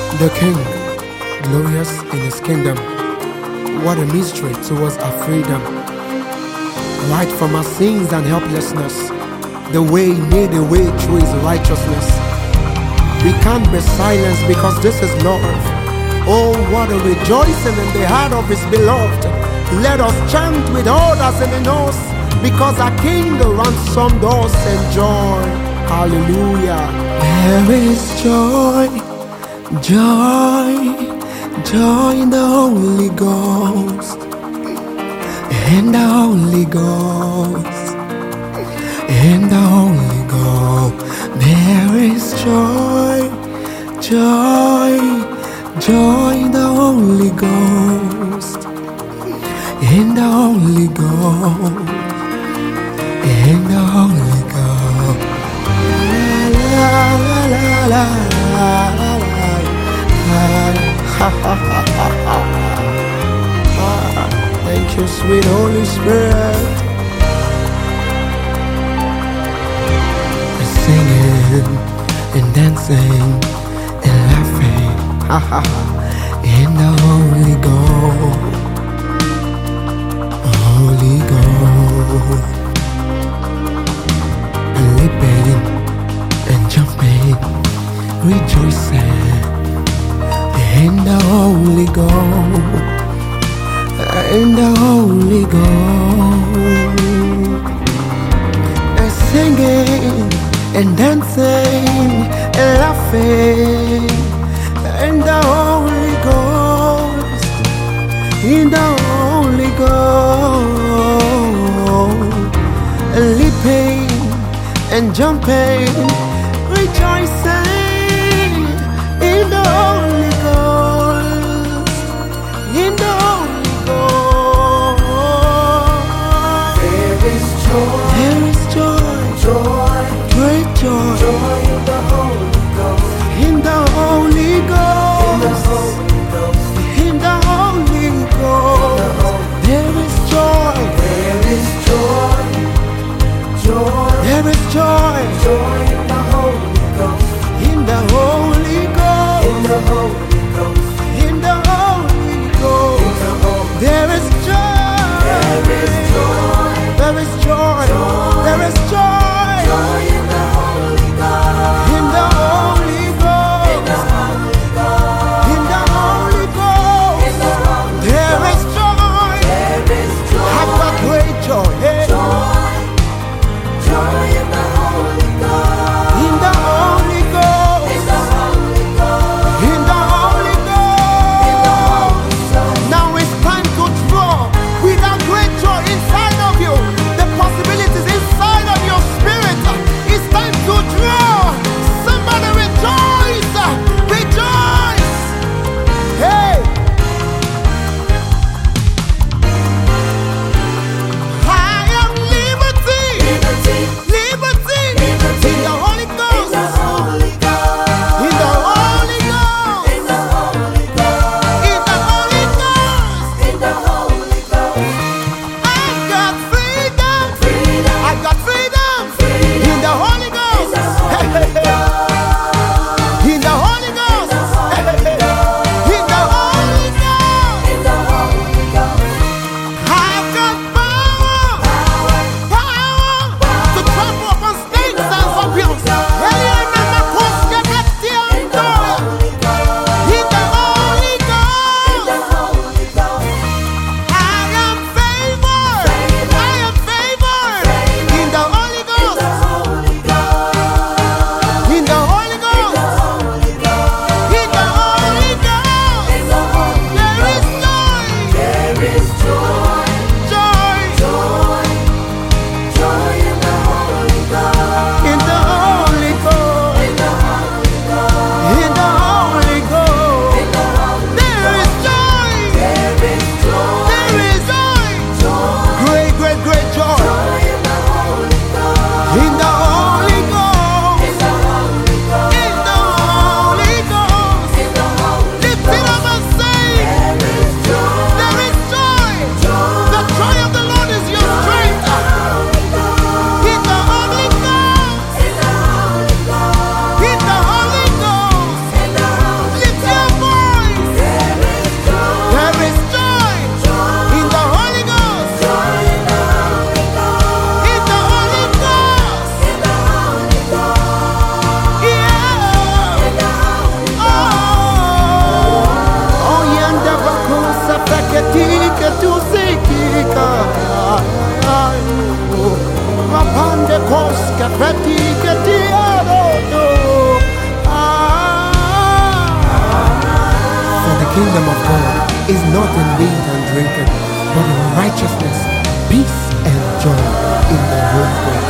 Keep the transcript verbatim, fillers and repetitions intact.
The King, glorious in his kingdom. What a mystery towards our freedom. Right from our sins and helplessness. The way he made a way through his righteousness. We can't be silenced because this is love. Oh, what a rejoicing in the heart of his beloved. Let us chant with others in the nose, because our King ransomed us in joy. Hallelujah. There is joy, joy, joy in the Holy Ghost, in the Holy Ghost, in the Holy Ghost. There is joy, joy, joy in the Holy Ghost, in the Holy Ghost, in the Holy Ghost. La la la la la la la. Thank you, sweet Holy Spirit. Singing and dancing and laughing in the Holy Ghost, Holy Ghost. Leaping and jumping, rejoicing in the Holy Ghost, in the Holy Ghost. And singing and dancing and laughing in the Holy Ghost, in the Holy Ghost. Leaping and jumping, rejoicing in the Holy Ghost, in the Holy Ghost. There is joy, there is joy, joy, great joy, joy in the Holy Ghost, in the Holy Ghost, in the Holy in the Holy Ghost. Ghost. There is joy, There is joy, joy, there is joy, joy in the Holy Ghost, in the Holy Ghost, in the Holy Ghost, in the Holy in Ghost. the Holy. There is joy, There is joy, there is joy, there is joy, joy in the Holy Ghost. Skafeti Ketiado. For the kingdom of God is not in meat and drinking, but in righteousness, peace, and joy in the Holy Ghost.